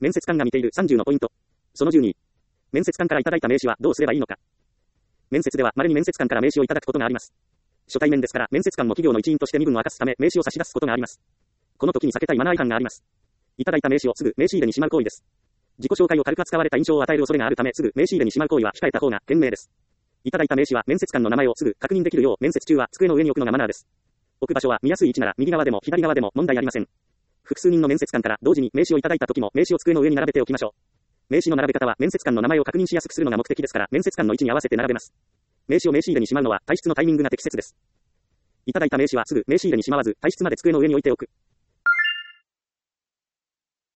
面接官が見ている30のポイント。その12。面接官からいただいた名刺はどうすればいいのか。面接では稀に面接官から名刺をいただくことがあります。初対面ですから面接官も企業の一員として身分を明かすため名刺を差し出すことがあります。この時に避けたいマナー違反があります。いただいた名刺をすぐ名刺入れにしまう行為です。自己紹介を軽く扱われた印象を与える恐れがあるためすぐ名刺入れにしまう行為は控えた方が賢明です。いただいた名刺は面接官の名前をすぐ確認できるよう面接中は机の上に置くのがマナーです。置く場所は見やすい位置なら右側でも左側でも問題ありません。複数人の面接官から同時に名刺をいただいた時も名刺を机の上に並べておきましょう。名刺の並べ方は面接官の名前を確認しやすくするのが目的ですから面接官の位置に合わせて並べます。名刺を名刺入れにしまうのは退出のタイミングが適切です。いただいた名刺はすぐ名刺入れにしまわず退出まで机の上に置いておく。